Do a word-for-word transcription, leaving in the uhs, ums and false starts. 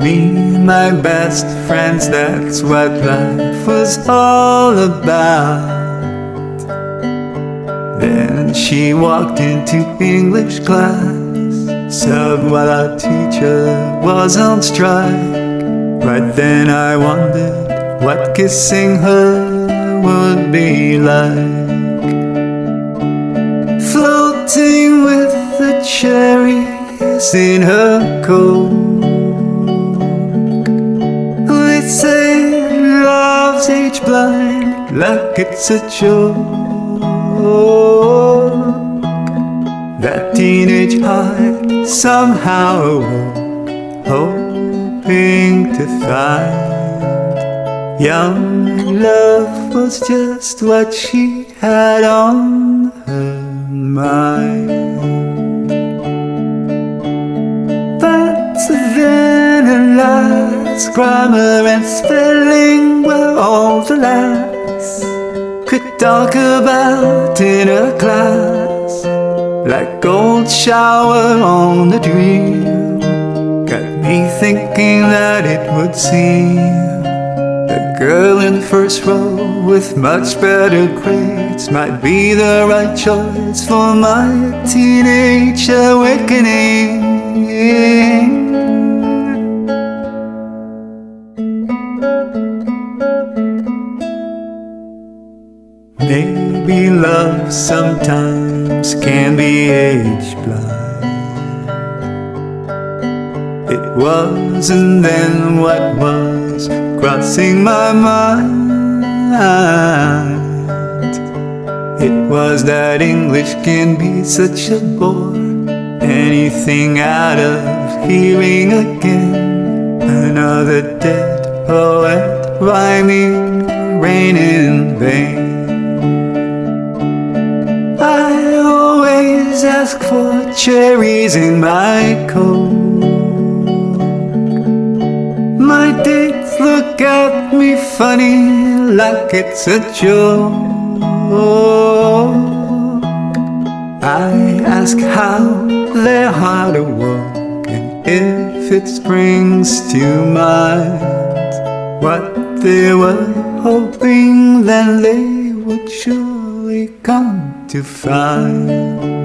Me and my best friends, that's what life was all about. Then she walked into English class, sat while our teacher was on strike. Right then I wondered what kissing her would be like. Floating with the cherries in her coat. They say love's age blind, like it's a joke. That teenage heart somehow awoke, hoping to find young love was just what she had on her mind. But Savannah's grammar and spelling were all the lads could talk about in her class, like gold shower on the dream. Got me thinking that it would seem a girl in the first row with much better grades might be the right choice for my teenage awakening. Maybe love sometimes can be age blind. It was and then what was crossing my mind. It was that English can be such a bore, anything out of hearing again. Another dead poet rhyming rain in vain. I always ask for cherries in my coat. My dates look at me funny, like it's a joke. I ask how their heart awoke, and if it springs to mind what they were hoping, then they would surely come to find.